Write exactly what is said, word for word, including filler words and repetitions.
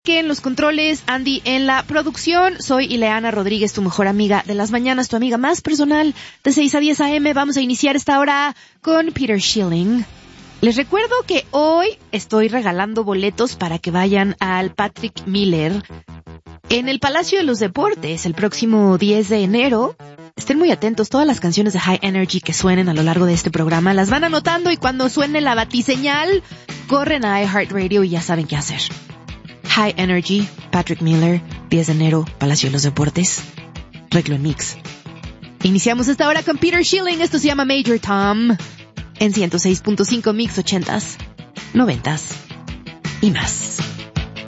Que en los controles, Andy en la producción. Soy Ileana Rodríguez, tu mejor amiga de las mañanas, tu amiga más personal de seis a diez a eme. Vamos a iniciar esta hora con Peter Schilling. Les recuerdo que hoy estoy regalando boletos para que vayan al Patrick Miller en el Palacio de los Deportes el próximo diez de enero. Estén muy atentos, todas las canciones de High Energy que suenen a lo largo de este programa las van anotando y cuando suene la batiseñal, corren a iHeartRadio y ya saben qué hacer. High Energy, Patrick Miller, diez de enero, Palacio de los Deportes, Reglo en Mix. Iniciamos esta hora con Peter Schilling, esto se llama Major Tom, en ciento seis punto cinco Mix ochentas, noventas y más.